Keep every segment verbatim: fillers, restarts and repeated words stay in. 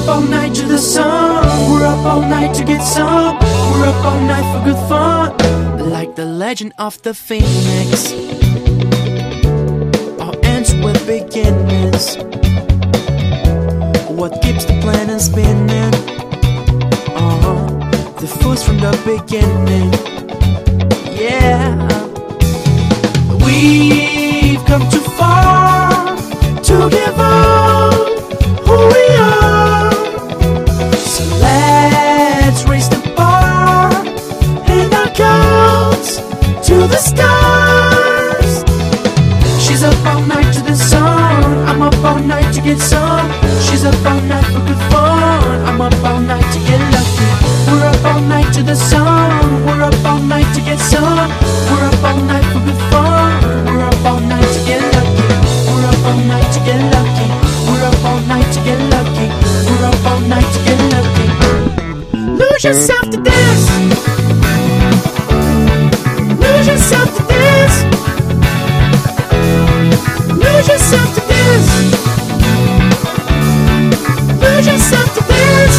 up all night to the sun. We're up all night to get some. We're up all night for good fun. Like the legend of the phoenix, all ends with beginnings. What keeps the planet spinning? Uh-huh. The force from the beginning. Yeah. We've come too far to give up who we are. So let's raise the bar and our goals to the stars. She's up all night to the sun. I'm up all night to get some. She's up all night for good fun. I'm up all night to get lucky. We're up all night to the sun. We're up all night to get some. We're up all night for good fun. We're up all night to get lucky. We're up all night to get lucky. We're up all night to get lucky. We're up all night to get lucky. Lose yourself to dance. Lose yourself to dance. Lose yourself to dance. Lose yourself to dance.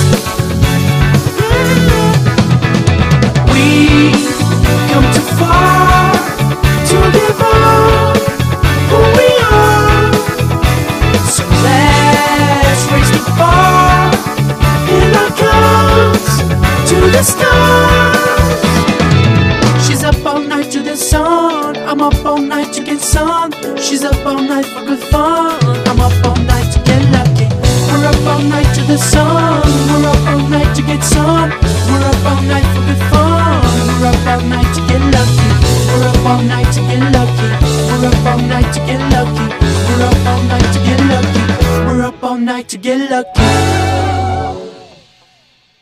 We come too far to give up who we are. So let's raise the bar and our guns to the stars. She's up all night to the sun. I'm up all night to get sun. She's up all night for good fun. I'm up all night to get lucky. We're up all night to the sun. We're up all night to get sun. We're up all night for good fun. We're up all night to get lucky. We're up all night to get lucky. We're up all night to get lucky. We're up all night to get lucky. We're up all night to get lucky.